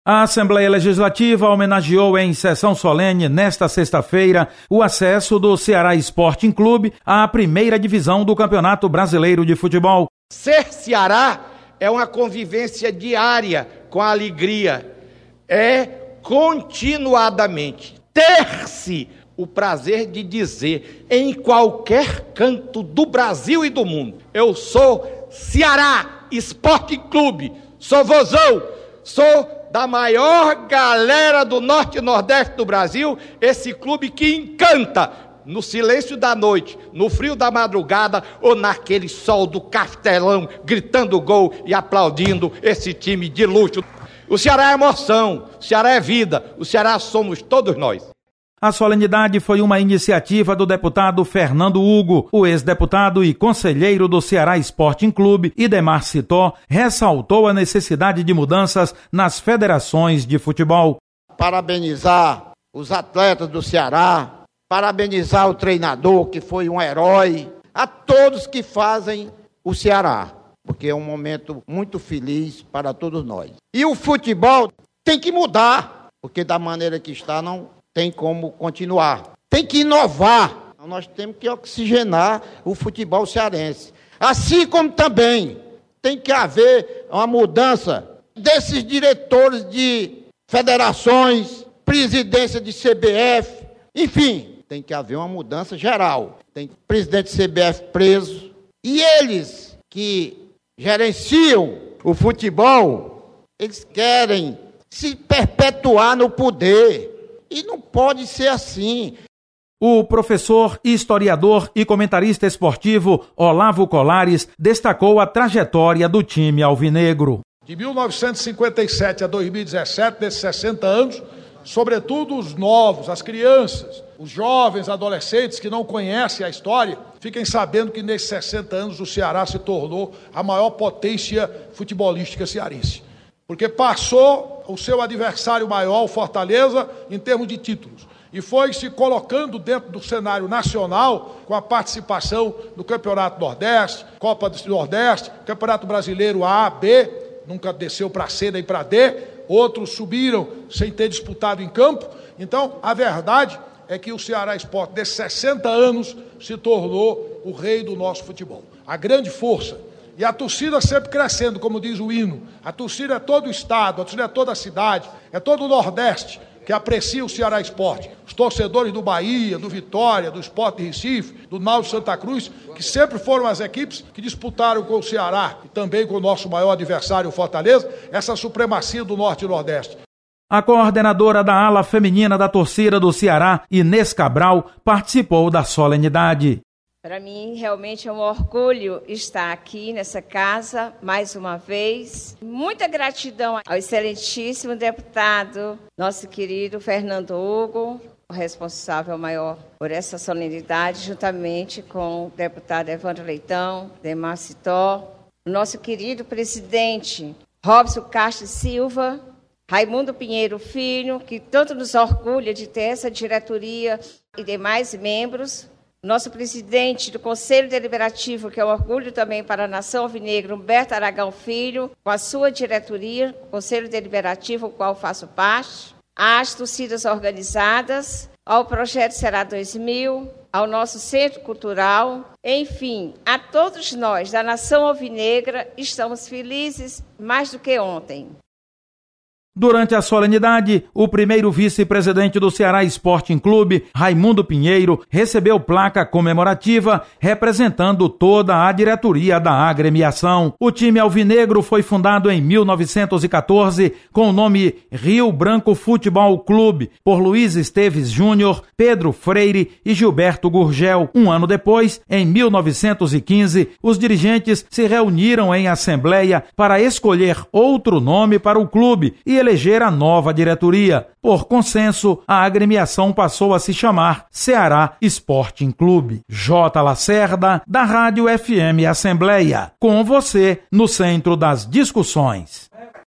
A Assembleia Legislativa homenageou em sessão solene, nesta sexta-feira, o acesso do Ceará Sporting Clube à primeira divisão do Campeonato Brasileiro de Futebol. Ser Ceará é uma convivência diária com a alegria, é continuadamente ter-se o prazer de dizer em qualquer canto do Brasil e do mundo: eu sou Ceará Sporting Clube, sou vozão, sou da maior galera do norte e nordeste do Brasil, esse clube que encanta no silêncio da noite, no frio da madrugada ou naquele sol do Castelão, gritando gol e aplaudindo esse time de luxo. O Ceará é emoção, o Ceará é vida, o Ceará somos todos nós. A solenidade foi uma iniciativa do deputado Fernando Hugo. O ex-deputado e conselheiro do Ceará Sporting Clube, Idemar Citó, ressaltou a necessidade de mudanças nas federações de futebol. Parabenizar os atletas do Ceará, parabenizar o treinador, que foi um herói, a todos que fazem o Ceará, porque é um momento muito feliz para todos nós. E o futebol tem que mudar, porque da maneira que está não tem como continuar. Tem que inovar. Nós temos que oxigenar o futebol cearense. Assim como também tem que haver uma mudança desses diretores de federações, presidência de CBF, enfim, tem que haver uma mudança geral. Tem presidente de CBF preso. E eles que gerenciam o futebol, eles querem se perpetuar no poder. E não pode ser assim. O professor, historiador e comentarista esportivo Olavo Colares destacou a trajetória do time alvinegro. De 1957 a 2017, desses 60 anos, sobretudo os novos, as crianças, os jovens, adolescentes que não conhecem a história, fiquem sabendo que nesses 60 anos o Ceará se tornou a maior potência futebolística cearense. Porque passou o seu adversário maior, o Fortaleza, em termos de títulos. E foi se colocando dentro do cenário nacional, com a participação do Campeonato Nordeste, Copa do Nordeste, Campeonato Brasileiro A, B, nunca desceu para C nem para D, outros subiram sem ter disputado em campo. Então, a verdade é que o Ceará Sport, desses 60 anos, se tornou o rei do nosso futebol. A grande força. E a torcida sempre crescendo, como diz o hino. A torcida é todo o estado, a torcida é toda a cidade, é todo o Nordeste que aprecia o Ceará Sport. Os torcedores do Bahia, do Vitória, do Sport de Recife, do Náutico Santa Cruz, que sempre foram as equipes que disputaram com o Ceará e também com o nosso maior adversário, o Fortaleza, essa supremacia do Norte e Nordeste. A coordenadora da ala feminina da torcida do Ceará, Inês Cabral, participou da solenidade. Para mim, realmente é um orgulho estar aqui nessa casa, mais uma vez. Muita gratidão ao excelentíssimo deputado, nosso querido Fernando Hugo, o responsável maior por essa solenidade, juntamente com o deputado Evandro Leitão, Idemar Citó, o nosso querido presidente Robson Castro Silva, Raimundo Pinheiro Filho, que tanto nos orgulha de ter essa diretoria e demais membros, nosso presidente do Conselho Deliberativo, que é um orgulho também para a nação alvinegra, Humberto Aragão Filho, com a sua diretoria, Conselho Deliberativo, do qual faço parte, às torcidas organizadas, ao Projeto Ceará 2000, ao nosso Centro Cultural, enfim, a todos nós da nação alvinegra, estamos felizes mais do que ontem. Durante a solenidade, o primeiro vice-presidente do Ceará Sporting Clube, Raimundo Pinheiro, recebeu placa comemorativa representando toda a diretoria da agremiação. O time alvinegro foi fundado em 1914 com o nome Rio Branco Futebol Clube, por Luiz Esteves Júnior, Pedro Freire e Gilberto Gurgel. Um ano depois, em 1915, os dirigentes se reuniram em assembleia para escolher outro nome para o clube e eleger a nova diretoria. Por consenso, a agremiação passou a se chamar Ceará Sporting Clube. J. Lacerda, da Rádio FM Assembleia. Com você, no centro das discussões.